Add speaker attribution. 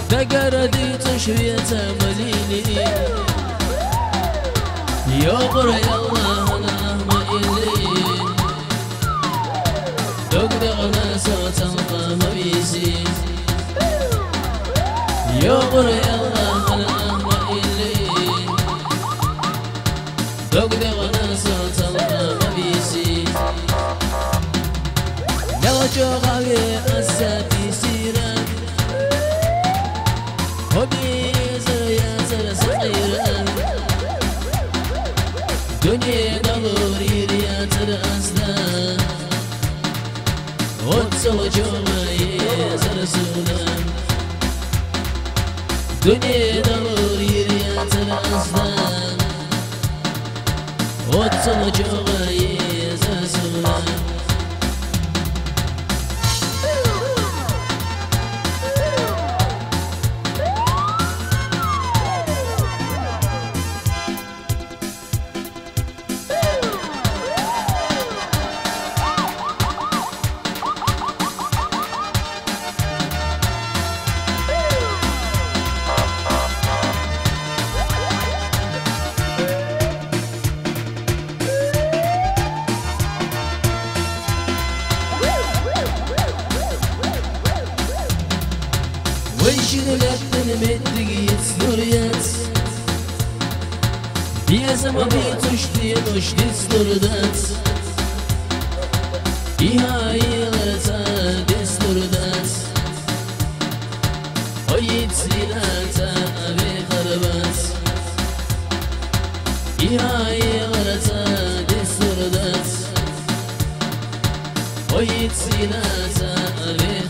Speaker 1: دقردي تشوية مليني يقر يا الله نعم إلي دقدقنا صوت القام بيسي يقر يا الله نعم إلي دقدقنا صوت القام بيسي لو جوغاوي أساتي سيران هبي زريا زر صغيرا دنيا ضروري ريات الأسنان وتصل جوغاي زر سولان دنيا ضروري ريات الأسنان وتصل جوغاي زر سولان ويشغلك بالمدقية سلوريات بيزا ما بيتشتي نشتي سلوردات إيهاي غرتا دي سلوردات ويت سيلاتا أبي خربات إيهاي غرتا دي سلوردات ويت سيلاتا أبي